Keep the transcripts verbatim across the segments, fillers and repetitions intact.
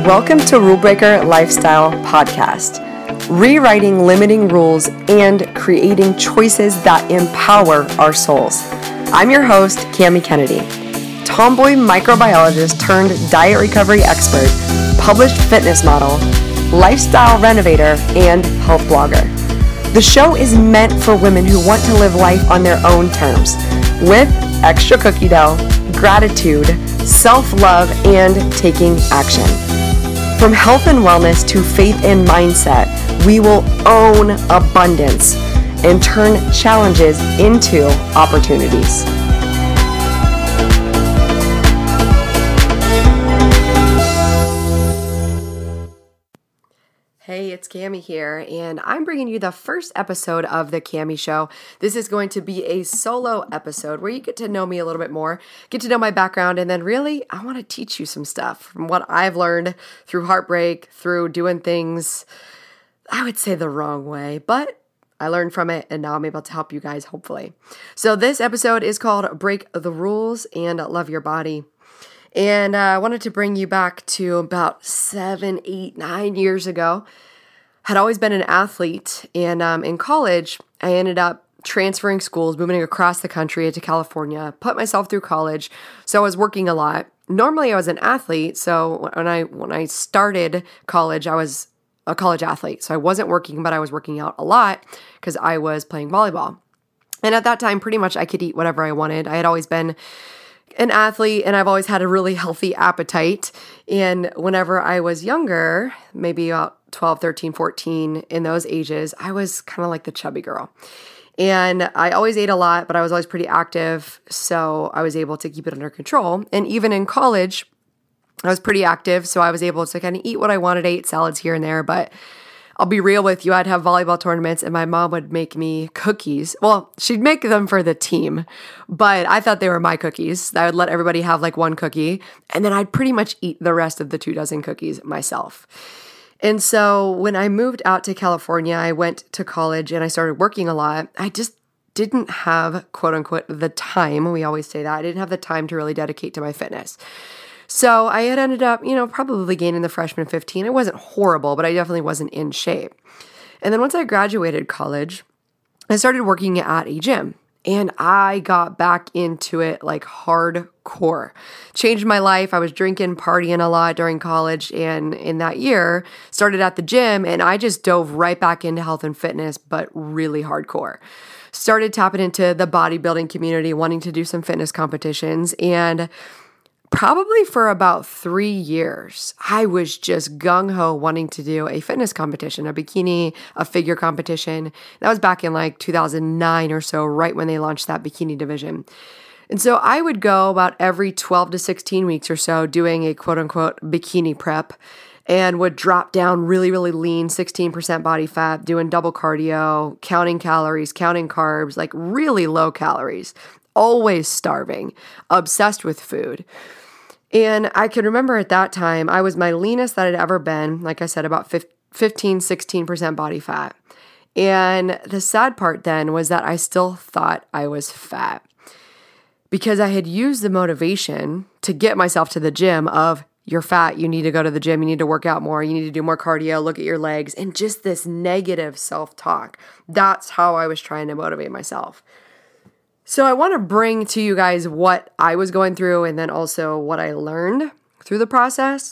Welcome to Rule Breaker Lifestyle Podcast, rewriting limiting rules and creating choices that empower our souls. I'm your host, Cami Kennedy, tomboy microbiologist turned diet recovery expert, published fitness model, lifestyle renovator, and health blogger. The show is meant for women who want to live life on their own terms, with extra cookie dough, gratitude, self-love, and taking action. From health and wellness to faith and mindset, we will own abundance and turn challenges into opportunities. Hey, it's Cami here, and I'm bringing you the first episode of The Cami Show. This is going to be a solo episode where you get to know me a little bit more, get to know my background, and then really, I want to teach you some stuff from what I've learned through heartbreak, through doing things, I would say the wrong way, but I learned from it, and now I'm able to help you guys, hopefully. So this episode is called Break the Rules and Love Your Body. And uh, I wanted to bring you back to about seven, eight, nine years ago. Had always been an athlete, and um, in college, I ended up transferring schools, moving across the country to California, put myself through college, so I was working a lot. Normally, I was an athlete, so when I when I started college, I was a college athlete, so I wasn't working, but I was working out a lot because I was playing volleyball. And at that time, pretty much I could eat whatever I wanted. I had always been an athlete, and I've always had a really healthy appetite. And whenever I was younger, maybe about twelve, thirteen, fourteen, in those ages, I was kind of like the chubby girl. And I always ate a lot, but I was always pretty active, so I was able to keep it under control. And even in college, I was pretty active, so I was able to kind of eat what I wanted. I ate salads here and there, but I'll be real with you, I'd have volleyball tournaments and my mom would make me cookies. Well, she'd make them for the team, but I thought they were my cookies. I would let everybody have like one cookie, and then I'd pretty much eat the rest of the two dozen cookies myself. And so when I moved out to California, I went to college and I started working a lot. I just didn't have, quote unquote, the time. We always say that. I didn't have the time to really dedicate to my fitness. So I had ended up, you know, probably gaining the freshman fifteen. It wasn't horrible, but I definitely wasn't in shape. And then once I graduated college, I started working at a gym, and I got back into it like hardcore. Changed my life. I was drinking, partying a lot during college, and in that year, started at the gym, and I just dove right back into health and fitness, but really hardcore. Started tapping into the bodybuilding community, wanting to do some fitness competitions, and probably for about three years, I was just gung-ho wanting to do a fitness competition, a bikini, a figure competition. That was back in like two thousand nine or so, right when they launched that bikini division. And so I would go about every twelve to sixteen weeks or so doing a quote-unquote bikini prep, and would drop down really, really lean, sixteen percent body fat, doing double cardio, counting calories, counting carbs, like really low calories, always starving, obsessed with food. And I can remember at that time, I was my leanest that I'd ever been, like I said, about fifteen, sixteen percent body fat. And the sad part then was that I still thought I was fat because I had used the motivation to get myself to the gym of, you're fat, you need to go to the gym, you need to work out more, you need to do more cardio, look at your legs, and just this negative self-talk. That's how I was trying to motivate myself. So I want to bring to you guys what I was going through and then also what I learned through the process.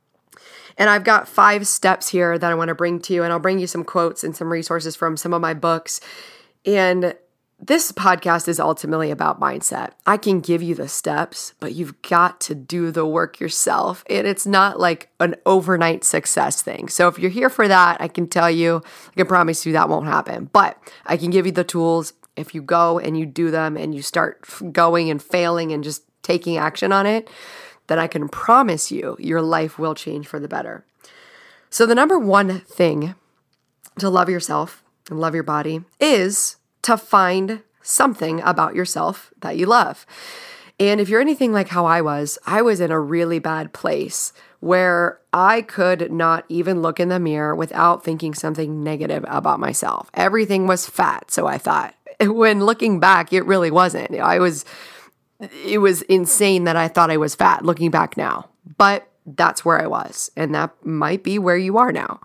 And I've got five steps here that I want to bring to you, and I'll bring you some quotes and some resources from some of my books. And this podcast is ultimately about mindset. I can give you the steps, but you've got to do the work yourself. And it's not like an overnight success thing. So if you're here for that, I can tell you, I can promise you that won't happen. But I can give you the tools. If you go and you do them and you start going and failing and just taking action on it, then I can promise you your life will change for the better. So the number one thing to love yourself and love your body is to find something about yourself that you love. And if you're anything like how I was, I was in a really bad place where I could not even look in the mirror without thinking something negative about myself. Everything was fat, so I thought. When looking back, it really wasn't. I was, it was insane that I thought I was fat looking back now. But that's where I was. And that might be where you are now.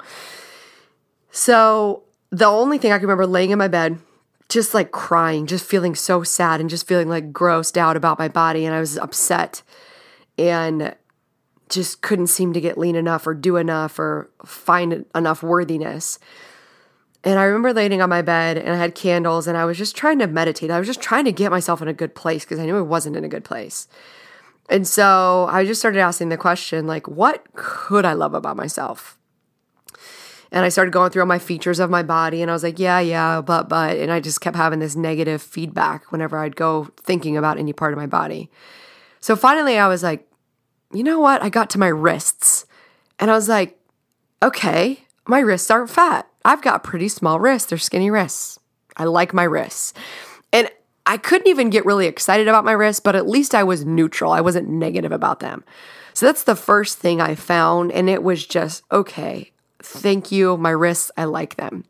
So the only thing I can remember laying in my bed, just like crying, just feeling so sad and just feeling like grossed out about my body. And I was upset and just couldn't seem to get lean enough or do enough or find enough worthiness. And I remember laying on my bed and I had candles and I was just trying to meditate. I was just trying to get myself in a good place because I knew I wasn't in a good place. And so I just started asking the question, like, what could I love about myself? And I started going through all my features of my body and I was like, yeah, yeah, but, but, and I just kept having this negative feedback whenever I'd go thinking about any part of my body. So finally I was like, you know what? I got to my wrists and I was like, okay, my wrists aren't fat. I've got pretty small wrists. They're skinny wrists. I like my wrists. And I couldn't even get really excited about my wrists, but at least I was neutral. I wasn't negative about them. So that's the first thing I found. And it was just, okay, thank you. My wrists, I like them.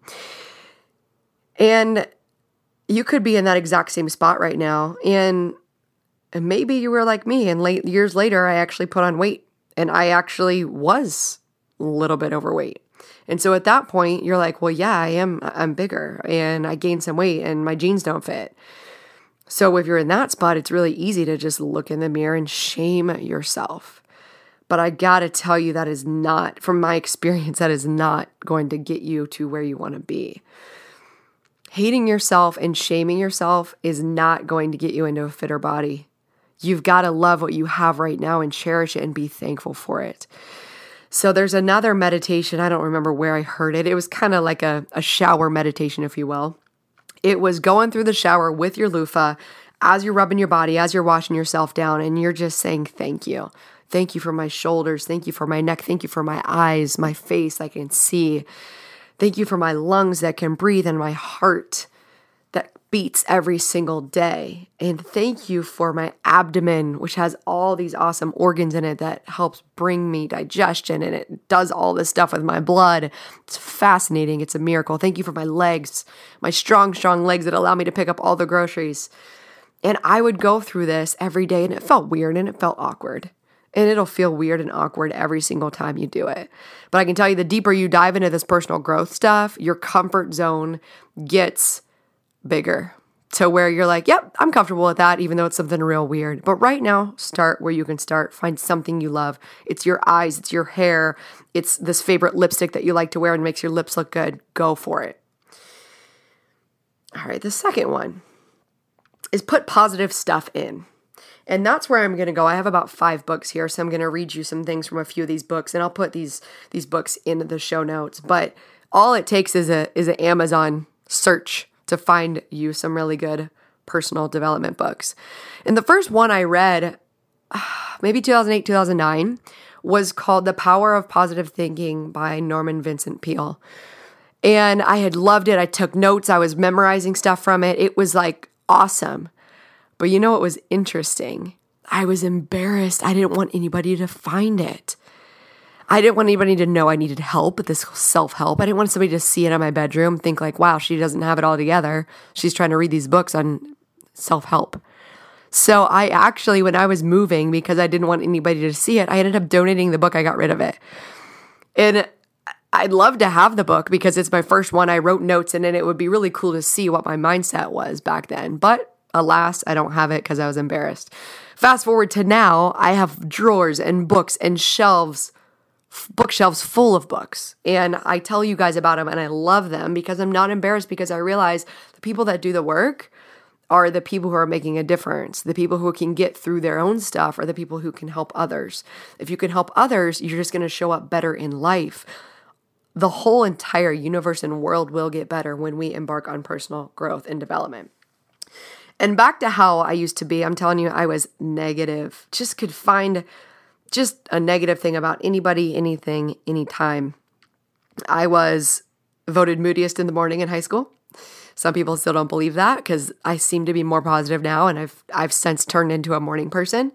And you could be in that exact same spot right now. And, and maybe you were like me. And late years later, I actually put on weight. And I actually was a little bit overweight. And so at that point, you're like, well, yeah, I am, I'm bigger and I gained some weight and my jeans don't fit. So if you're in that spot, it's really easy to just look in the mirror and shame yourself. But I got to tell you, that is not, from my experience, that is not going to get you to where you want to be. Hating yourself and shaming yourself is not going to get you into a fitter body. You've got to love what you have right now and cherish it and be thankful for it. So there's another meditation. I don't remember where I heard it. It was kind of like a, a shower meditation, if you will. It was going through the shower with your loofah as you're rubbing your body, as you're washing yourself down, and you're just saying, thank you. Thank you for my shoulders. Thank you for my neck. Thank you for my eyes, my face I can see. Thank you for my lungs that can breathe and my heart that beats every single day. And thank you for my abdomen, which has all these awesome organs in it that helps bring me digestion and it does all this stuff with my blood. It's fascinating. It's a miracle. Thank you for my legs, my strong, strong legs that allow me to pick up all the groceries. And I would go through this every day and it felt weird and it felt awkward. And it'll feel weird and awkward every single time you do it. But I can tell you, the deeper you dive into this personal growth stuff, your comfort zone gets bigger to where you're like, yep, I'm comfortable with that, even though it's something real weird. But right now, start where you can start. Find something you love. It's your eyes, it's your hair, it's this favorite lipstick that you like to wear and makes your lips look good. Go for it. All right, the second one is put positive stuff in. And that's where I'm going to go. I have about five books here, so I'm going to read you some things from a few of these books, and I'll put these these books into the show notes. But all it takes is a is an Amazon search to find you some really good personal development books. And the first one I read, maybe two thousand eight, two thousand nine, was called The Power of Positive Thinking by Norman Vincent Peale. And I had loved it. I took notes. I was memorizing stuff from it. It was like awesome. But you know what was interesting? I was embarrassed. I didn't want anybody to find it. I didn't want anybody to know I needed help with this self-help. I didn't want somebody to see it in my bedroom, think like, wow, she doesn't have it all together. She's trying to read these books on self-help. So I actually, when I was moving, because I didn't want anybody to see it, I ended up donating the book. I got rid of it. And I'd love to have the book because it's my first one. I wrote notes in it. It would be really cool to see what my mindset was back then. But alas, I don't have it because I was embarrassed. Fast forward to now, I have drawers and books and shelves, bookshelves full of books. And I tell you guys about them and I love them because I'm not embarrassed, because I realize the people that do the work are the people who are making a difference. The people who can get through their own stuff are the people who can help others. If you can help others, you're just going to show up better in life. The whole entire universe and world will get better when we embark on personal growth and development. And back to how I used to be, I'm telling you, I was negative. Just could find just a negative thing about anybody, anything, anytime. I was voted moodiest in the morning in high school. Some people still don't believe that because I seem to be more positive now, and I've I've since turned into a morning person.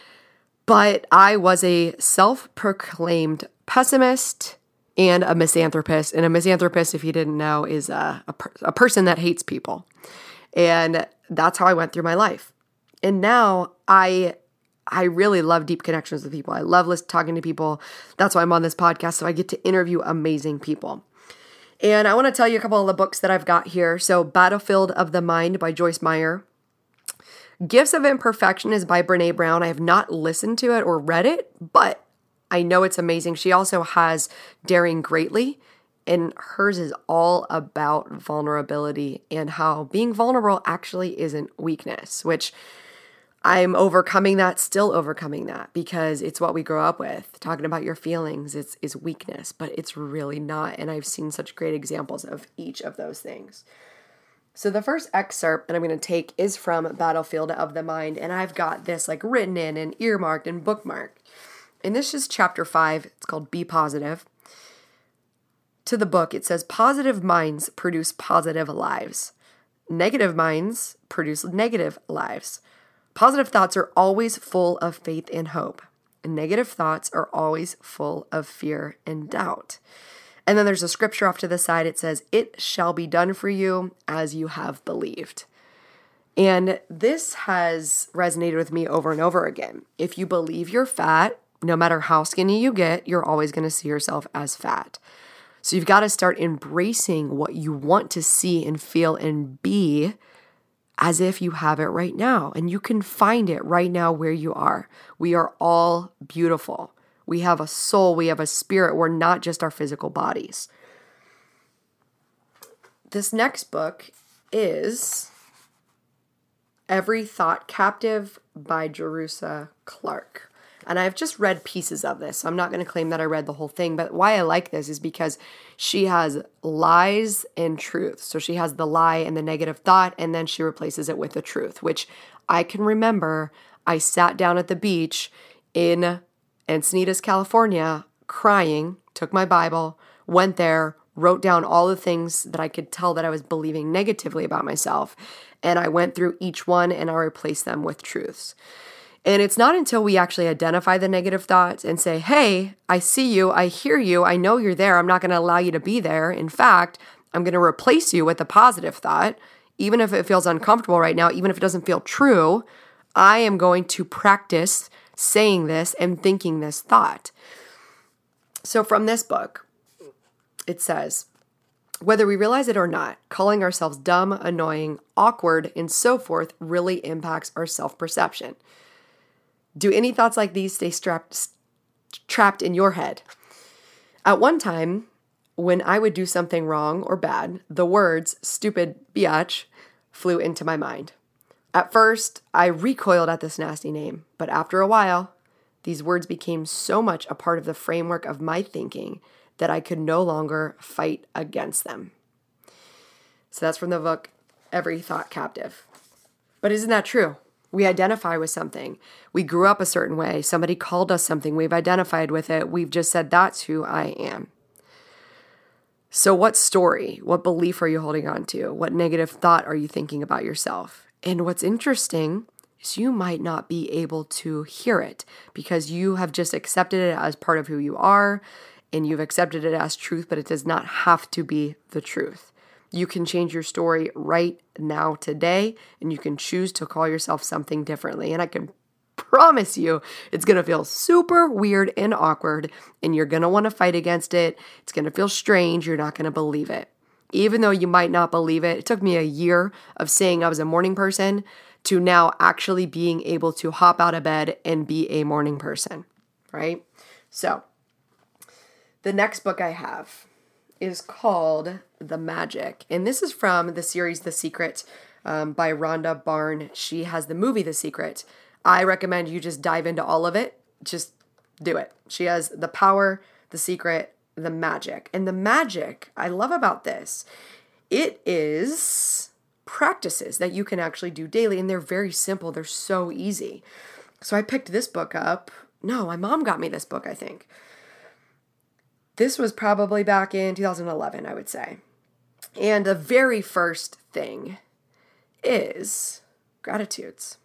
But I was a self-proclaimed pessimist and a misanthropist. And a misanthropist, if you didn't know, is a, a, per- a person that hates people. And that's how I went through my life. And now I I really love deep connections with people. I love listening, talking to people. That's why I'm on this podcast, so I get to interview amazing people. And I want to tell you a couple of the books that I've got here. So Battlefield of the Mind by Joyce Meyer. Gifts of Imperfection is by Brene Brown. I have not listened to it or read it, but I know it's amazing. She also has Daring Greatly, and hers is all about vulnerability and how being vulnerable actually isn't weakness, which I'm overcoming that, still overcoming that, because it's what we grow up with. Talking about your feelings is, is weakness, but it's really not. And I've seen such great examples of each of those things. So the first excerpt that I'm going to take is from Battlefield of the Mind, and I've got this like written in and earmarked and bookmarked. And this is chapter five. It's called Be Positive. To the book, it says, positive minds produce positive lives. Negative minds produce negative lives. Positive thoughts are always full of faith and hope. And negative thoughts are always full of fear and doubt. And then there's a scripture off to the side. It says, it shall be done for you as you have believed. And this has resonated with me over and over again. If you believe you're fat, no matter how skinny you get, you're always going to see yourself as fat. So you've got to start embracing what you want to see and feel and be as if you have it right now. And you can find it right now where you are. We are all beautiful. We have a soul. We have a spirit. We're not just our physical bodies. This next book is Every Thought Captive by Jerusha Clark. And I've just read pieces of this, so I'm not going to claim that I read the whole thing. But why I like this is because she has lies and truth. So she has the lie and the negative thought, and then she replaces it with the truth, which I can remember I sat down at the beach in Encinitas, California, crying, took my Bible, went there, wrote down all the things that I could tell that I was believing negatively about myself. And I went through each one and I replaced them with truths. And it's not until we actually identify the negative thoughts and say, hey, I see you, I hear you, I know you're there, I'm not going to allow you to be there. In fact, I'm going to replace you with a positive thought. Even if it feels uncomfortable right now, even if it doesn't feel true, I am going to practice saying this and thinking this thought. So from this book, it says, whether we realize it or not, calling ourselves dumb, annoying, awkward, and so forth really impacts our self-perception. Do any thoughts like these stay strapped, trapped in your head? At one time, when I would do something wrong or bad, the words stupid biatch flew into my mind. At first, I recoiled at this nasty name, but after a while, these words became so much a part of the framework of my thinking that I could no longer fight against them. So that's from the book, Every Thought Captive. But isn't that true? We identify with something. We grew up a certain way. Somebody called us something. We've identified with it. We've just said, that's who I am. So what story, what belief are you holding on to? What negative thought are you thinking about yourself? And what's interesting is you might not be able to hear it because you have just accepted it as part of who you are and you've accepted it as truth, but it does not have to be the truth. You can change your story right now today, and you can choose to call yourself something differently. And I can promise you it's going to feel super weird and awkward, and you're going to want to fight against it. It's going to feel strange. You're not going to believe it. Even though you might not believe it, it took me a year of saying I was a morning person to now actually being able to hop out of bed and be a morning person, right? So the next book I have is called The Magic. And this is from the series The Secret um, by Rhonda Byrne. She has the movie The Secret. I recommend you just dive into all of it. Just do it. She has The Power, The Secret, The Magic. And the magic I love about this, it is practices that you can actually do daily. And they're very simple. They're so easy. So I picked this book up. No, my mom got me this book, I think. This was probably back in two thousand eleven, I would say. And the very first thing is gratitudes.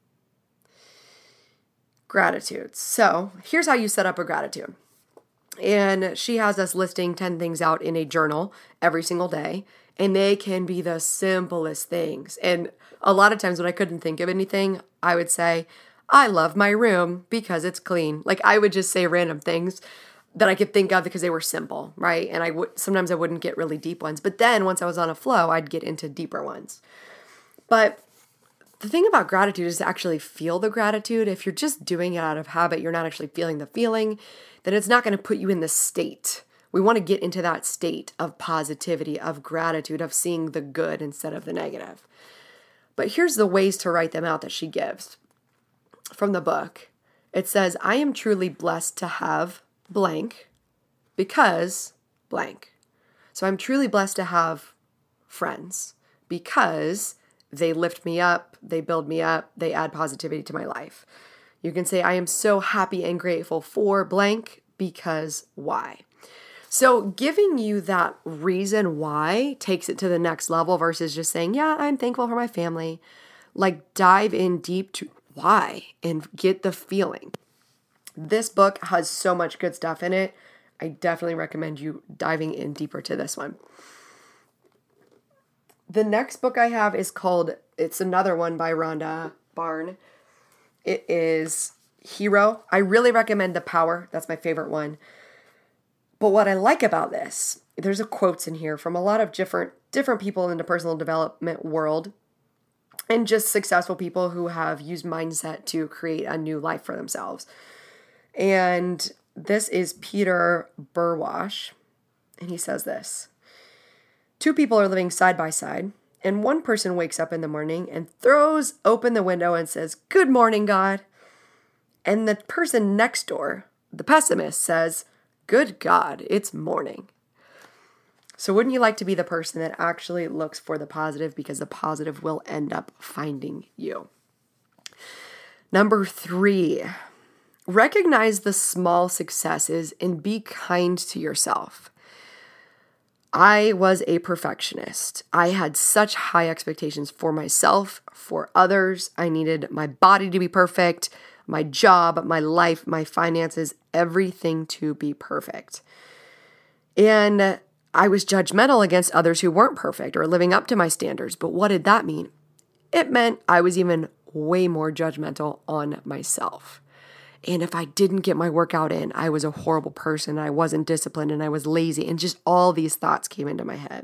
Gratitudes. So here's how you set up a gratitude. And she has us listing ten things out in a journal every single day. And they can be the simplest things. And a lot of times when I couldn't think of anything, I would say, I love my room because it's clean. Like I would just say random things that I could think of because they were simple, right? And I would sometimes I wouldn't get really deep ones. But then once I was on a flow, I'd get into deeper ones. But the thing about gratitude is to actually feel the gratitude. If you're just doing it out of habit, you're not actually feeling the feeling, then it's not going to put you in the state. We want to get into that state of positivity, of gratitude, of seeing the good instead of the negative. But here's the ways to write them out that she gives from the book. It says, I am truly blessed to have blank because blank. So I'm truly blessed to have friends because they lift me up, they build me up, they add positivity to my life. You can say, I am so happy and grateful for blank because why? So giving you that reason why takes it to the next level versus just saying, yeah, I'm thankful for my family. Like dive in deep to why and get the feeling. This book has so much good stuff in it. I definitely recommend you diving in deeper to this one. The next book I have is called, it's another one by Rhonda Byrne. It is Hero. I really recommend The Power. That's my favorite one. But what I like about this, there's a quotes in here from a lot of different different people in the personal development world and just successful people who have used mindset to create a new life for themselves. And this is Peter Burwash, and he says this. Two people are living side by side, and one person wakes up in the morning and throws open the window and says, "Good morning, God." And the person next door, the pessimist, says, "Good God, it's morning." So wouldn't you like to be the person that actually looks for the positive, because the positive will end up finding you? Number three, recognize the small successes and be kind to yourself. I was a perfectionist. I had such high expectations for myself, for others. I needed my body to be perfect, my job, my life, my finances, everything to be perfect. And I was judgmental against others who weren't perfect or living up to my standards. But what did that mean? It meant I was even way more judgmental on myself. And if I didn't get my workout in, I was a horrible person. I wasn't disciplined and I was lazy. And just all these thoughts came into my head.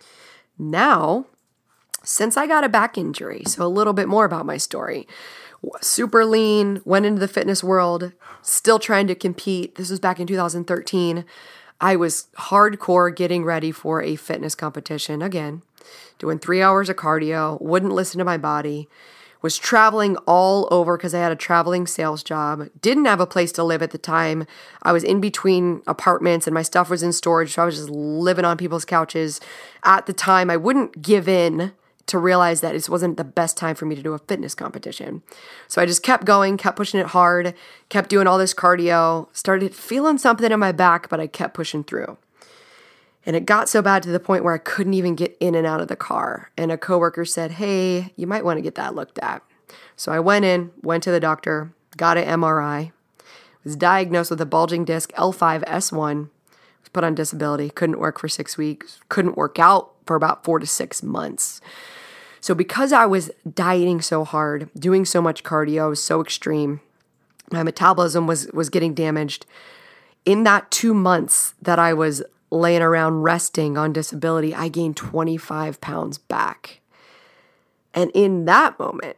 Now, since I got a back injury, so a little bit more about my story. Super lean, went into the fitness world, still trying to compete. This was back in two thousand thirteen. I was hardcore getting ready for a fitness competition again, doing three hours of cardio, wouldn't listen to my body, was traveling all over because I had a traveling sales job, didn't have a place to live at the time. I was in between apartments and my stuff was in storage, so I was just living on people's couches. At the time, I wouldn't give in to realize that this wasn't the best time for me to do a fitness competition. So I just kept going, kept pushing it hard, kept doing all this cardio, started feeling something in my back, but I kept pushing through. And it got so bad to the point where I couldn't even get in and out of the car. And a coworker said, "Hey, you might want to get that looked at." So I went in, went to the doctor, got an M R I, was diagnosed with a bulging disc L five S one, was put on disability, couldn't work for six weeks, couldn't work out for about four to six months. So because I was dieting so hard, doing so much cardio, I was so extreme, my metabolism was, was getting damaged. In that two months that I was laying around resting on disability, I gained twenty-five pounds back. And in that moment,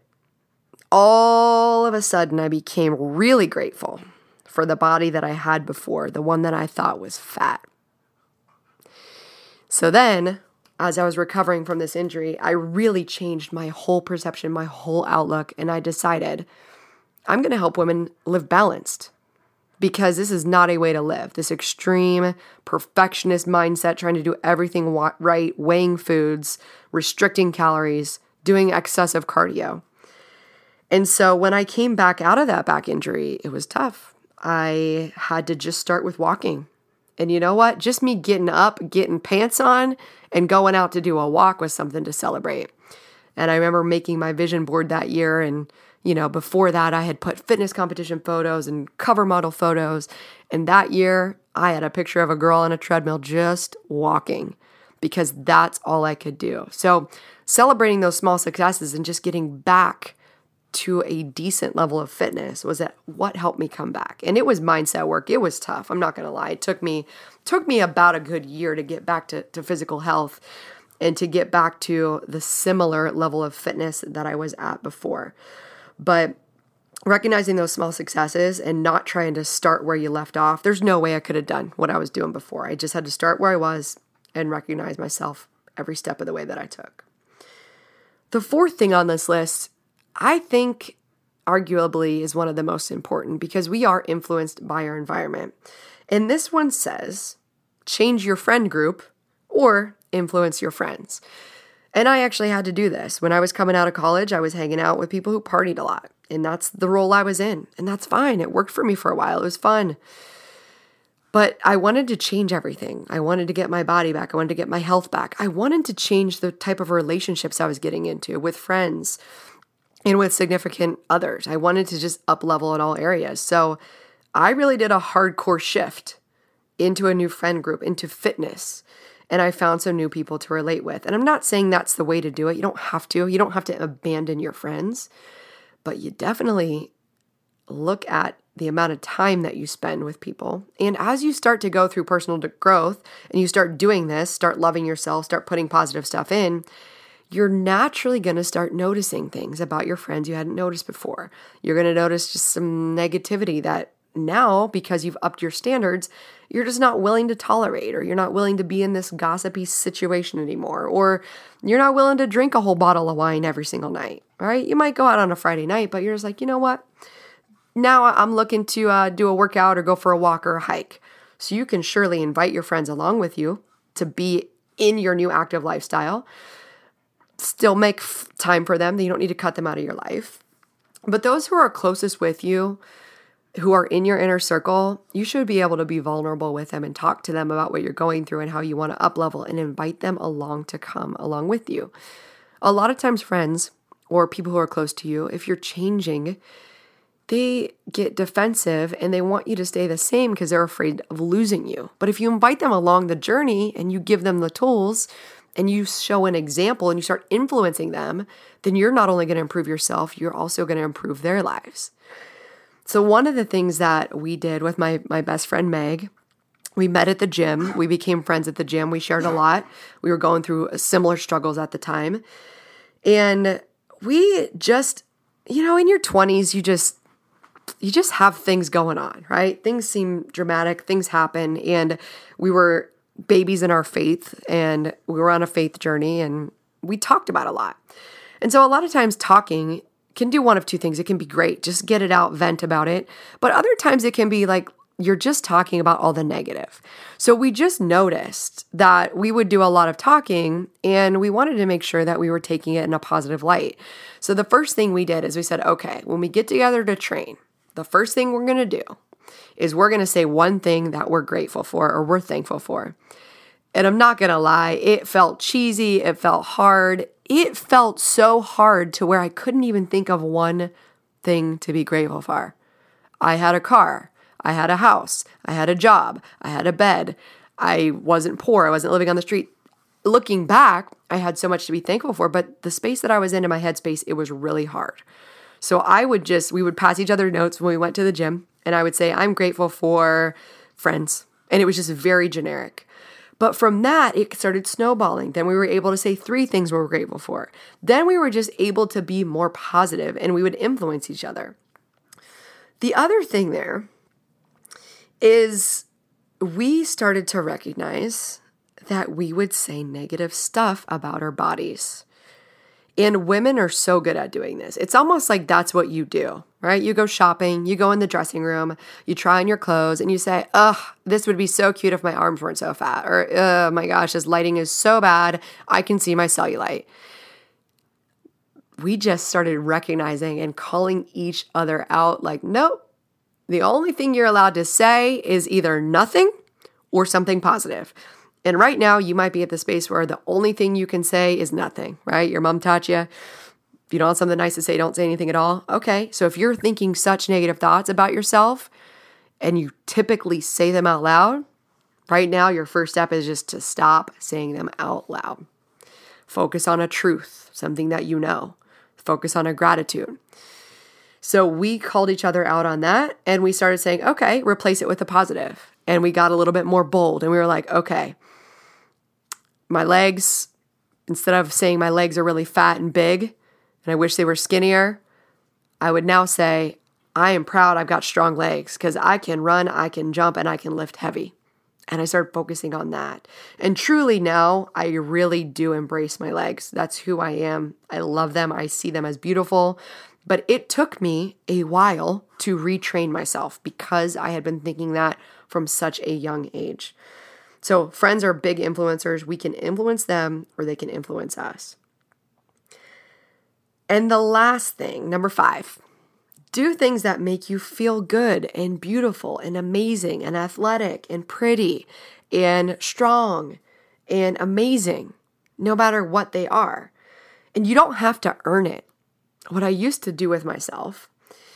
all of a sudden, I became really grateful for the body that I had before, the one that I thought was fat. So then, as I was recovering from this injury, I really changed my whole perception, my whole outlook, and I decided I'm going to help women live balanced, because this is not a way to live. This extreme perfectionist mindset, trying to do everything right, weighing foods, restricting calories, doing excessive cardio. And so when I came back out of that back injury, it was tough. I had to just start with walking. And you know what? Just me getting up, getting pants on, and going out to do a walk was something to celebrate. And I remember making my vision board that year. And, you know, before that, I had put fitness competition photos and cover model photos. And that year, I had a picture of a girl on a treadmill just walking, because that's all I could do. So celebrating those small successes and just getting back to a decent level of fitness was that what helped me come back. And it was mindset work. It was tough. I'm not going to lie. It took me took me about a good year to get back to, to physical health and to get back to the similar level of fitness that I was at before. But recognizing those small successes and not trying to start where you left off, there's no way I could have done what I was doing before. I just had to start where I was and recognize myself every step of the way that I took. The fourth thing on this list, I think arguably is one of the most important because we are influenced by our environment. And this one says, change your friend group or influence your friends. And I actually had to do this. When I was coming out of college, I was hanging out with people who partied a lot. And that's the role I was in. And that's fine. It worked for me for a while. It was fun. But I wanted to change everything. I wanted to get my body back. I wanted to get my health back. I wanted to change the type of relationships I was getting into with friends and with significant others. I wanted to just up level in all areas. So I really did a hardcore shift into a new friend group, into fitness. And I found some new people to relate with. And I'm not saying that's the way to do it. You don't have to. You don't have to abandon your friends. But you definitely look at the amount of time that you spend with people. And as you start to go through personal growth and you start doing this, start loving yourself, start putting positive stuff in, you're naturally going to start noticing things about your friends you hadn't noticed before. You're going to notice just some negativity that now, because you've upped your standards, you're just not willing to tolerate, or you're not willing to be in this gossipy situation anymore, or you're not willing to drink a whole bottle of wine every single night, right? You might go out on a Friday night, but you're just like, you know what? Now I'm looking to uh, do a workout or go for a walk or a hike. So you can surely invite your friends along with you to be in your new active lifestyle. Still make f- time for them. You don't need to cut them out of your life. But those who are closest with you, who are in your inner circle, you should be able to be vulnerable with them and talk to them about what you're going through and how you want to up level and invite them along to come along with you. A lot of times friends or people who are close to you, if you're changing, they get defensive and they want you to stay the same because they're afraid of losing you. But if you invite them along the journey and you give them the tools and you show an example and you start influencing them, then you're not only going to improve yourself, you're also going to improve their lives. So one of the things that we did with my my best friend, Meg, we met at the gym. We became friends at the gym. We shared a lot. We were going through similar struggles at the time. And we just, you know, in your twenties, you just, you just have things going on, right? Things seem dramatic. Things happen. And we were babies in our faith, and we were on a faith journey, and we talked about a lot. And so a lot of times talking can do one of two things. It can be great. Just get it out, vent about it. But other times it can be like you're just talking about all the negative. So we just noticed that we would do a lot of talking, and we wanted to make sure that we were taking it in a positive light. So the first thing we did is we said, okay, when we get together to train, the first thing we're going to do is we're going to say one thing that we're grateful for or we're thankful for. And I'm not going to lie, it felt cheesy. It felt hard. It felt so hard to where I couldn't even think of one thing to be grateful for. I had a car. I had a house. I had a job. I had a bed. I wasn't poor. I wasn't living on the street. Looking back, I had so much to be thankful for, but the space that I was in in my headspace, it was really hard. So I would just, we would pass each other notes when we went to the gym, and I would say, I'm grateful for friends. And it was just very generic. But from that, it started snowballing. Then we were able to say three things we were grateful for. Then we were just able to be more positive, and we would influence each other. The other thing there is we started to recognize that we would say negative stuff about our bodies. And women are so good at doing this. It's almost like that's what you do, right? You go shopping, you go in the dressing room, you try on your clothes, and you say, ugh, this would be so cute if my arms weren't so fat. Or, oh my gosh, this lighting is so bad, I can see my cellulite. We just started recognizing and calling each other out like, nope, the only thing you're allowed to say is either nothing or something positive. And right now, you might be at the space where the only thing you can say is nothing, right? Your mom taught you, if you don't have something nice to say, don't say anything at all. Okay, so if you're thinking such negative thoughts about yourself and you typically say them out loud, right now, your first step is just to stop saying them out loud. Focus on a truth, something that you know. Focus on a gratitude. So we called each other out on that and we started saying, okay, replace it with a positive. And we got a little bit more bold and we were like, okay, my legs, instead of saying my legs are really fat and big and I wish they were skinnier, I would now say, I am proud I've got strong legs because I can run, I can jump, and I can lift heavy. And I started focusing on that. And truly now, I really do embrace my legs. That's who I am. I love them. I see them as beautiful. But it took me a while to retrain myself because I had been thinking that from such a young age. So friends are big influencers. We can influence them or they can influence us. And the last thing, number five, do things that make you feel good and beautiful and amazing and athletic and pretty and strong and amazing, no matter what they are. And you don't have to earn it. What I used to do with myself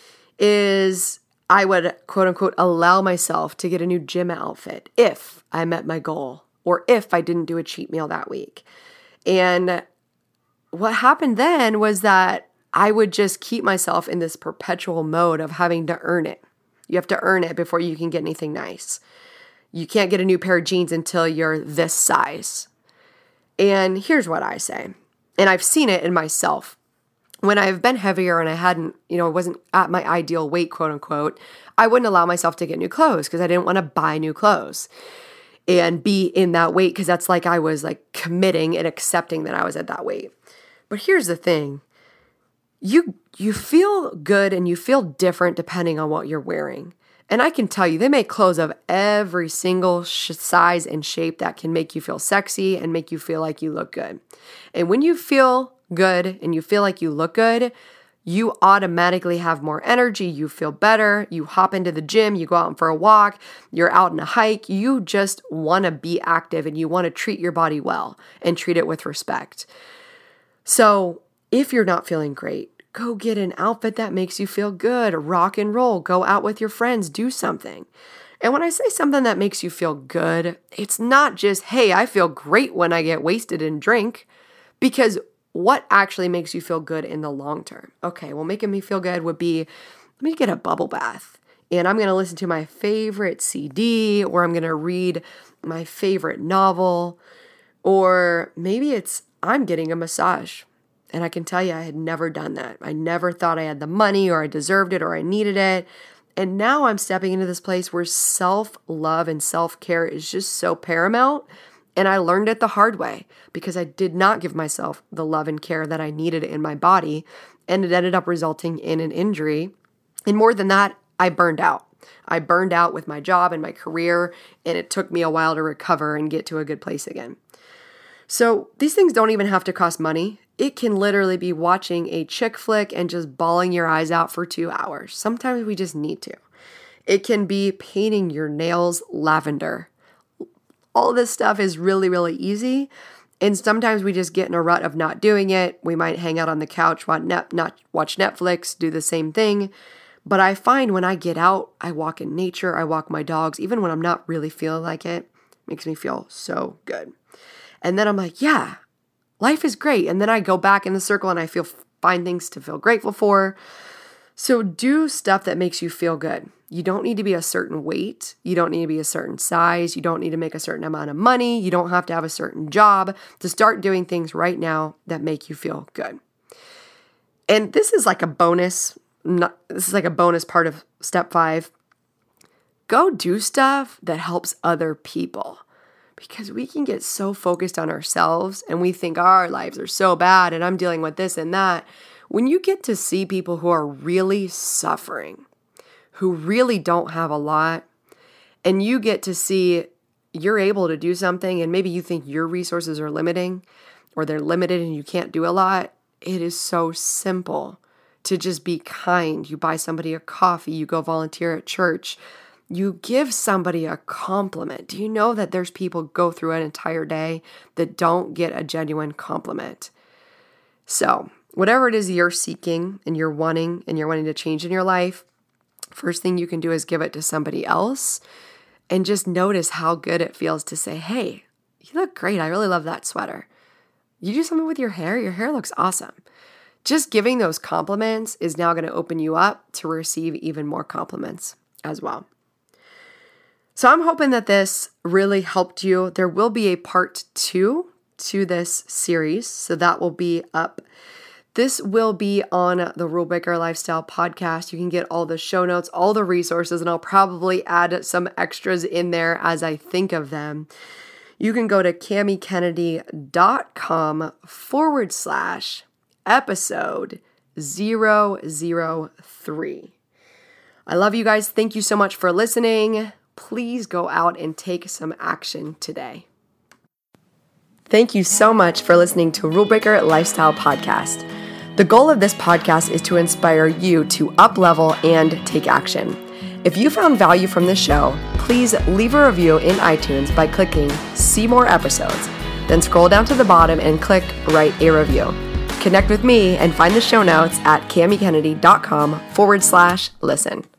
is I would, quote unquote, allow myself to get a new gym outfit if I met my goal or if I didn't do a cheat meal that week. And what happened then was that I would just keep myself in this perpetual mode of having to earn it. You have to earn it before you can get anything nice. You can't get a new pair of jeans until you're this size. And here's what I say, and I've seen it in myself. When I've been heavier and I hadn't, you know, wasn't at my ideal weight, quote unquote, I wouldn't allow myself to get new clothes because I didn't want to buy new clothes and be in that weight because that's like I was like committing and accepting that I was at that weight. But here's the thing. You you feel good and you feel different depending on what you're wearing. And I can tell you, they make clothes of every single sh- size and shape that can make you feel sexy and make you feel like you look good. And when you feel good and you feel like you look good, you automatically have more energy, you feel better, you hop into the gym, you go out for a walk, you're out on a hike, you just want to be active and you want to treat your body well and treat it with respect. So if you're not feeling great, go get an outfit that makes you feel good, rock and roll, go out with your friends, do something. And when I say something that makes you feel good, it's not just, hey, I feel great when I get wasted and drink, because what actually makes you feel good in the long term? Okay, well, making me feel good would be, let me get a bubble bath and I'm going to listen to my favorite C D, or I'm going to read my favorite novel, or maybe it's I'm getting a massage. And I can tell you, I had never done that. I never thought I had the money or I deserved it or I needed it. And now I'm stepping into this place where self-love and self-care is just so paramount. And I learned it the hard way because I did not give myself the love and care that I needed in my body. And it ended up resulting in an injury. And more than that, I burned out. I burned out with my job and my career, and it took me a while to recover and get to a good place again. So these things don't even have to cost money. It can literally be watching a chick flick and just bawling your eyes out for two hours. Sometimes we just need to. It can be painting your nails lavender. All this stuff is really, really easy. And sometimes we just get in a rut of not doing it. We might hang out on the couch, watch Netflix, do the same thing. But I find when I get out, I walk in nature, I walk my dogs, even when I'm not really feeling like it, it makes me feel so good. And then I'm like, yeah, life is great. And then I go back in the circle and I feel find things to feel grateful for. So do stuff that makes you feel good. You don't need to be a certain weight. You don't need to be a certain size. You don't need to make a certain amount of money. You don't have to have a certain job to start doing things right now that make you feel good. And this is like a bonus. Not, this is like a bonus part of step five. Go do stuff that helps other people. Because we can get so focused on ourselves and we think our lives are so bad and I'm dealing with this and that. When you get to see people who are really suffering, who really don't have a lot, and you get to see you're able to do something and maybe you think your resources are limiting or they're limited and you can't do a lot, it is so simple to just be kind. You buy somebody a coffee, you go volunteer at church. You give somebody a compliment. Do you know that there's people go through an entire day that don't get a genuine compliment? So whatever it is you're seeking and you're wanting and you're wanting to change in your life, first thing you can do is give it to somebody else and just notice how good it feels to say, hey, you look great. I really love that sweater. You do something with your hair. Your hair looks awesome. just giving those compliments is now going to open you up to receive even more compliments as well. So I'm hoping that this really helped you. There will be a part two to this series, so that will be up. This will be on the Rule Breaker Lifestyle podcast. You can get all the show notes, all the resources, and I'll probably add some extras in there as I think of them. You can go to camikennedy.com forward slash episode zero zero three. I love you guys. Thank you so much for listening. Please go out and take some action today. Thank you so much for listening to Rule Breaker Lifestyle Podcast. The goal of this podcast is to inspire you to up-level and take action. If you found value from this show, please leave a review in iTunes by clicking See More Episodes. Then scroll down to the bottom and click Write a Review. Connect with me and find the show notes at camikennedy.com forward slash listen.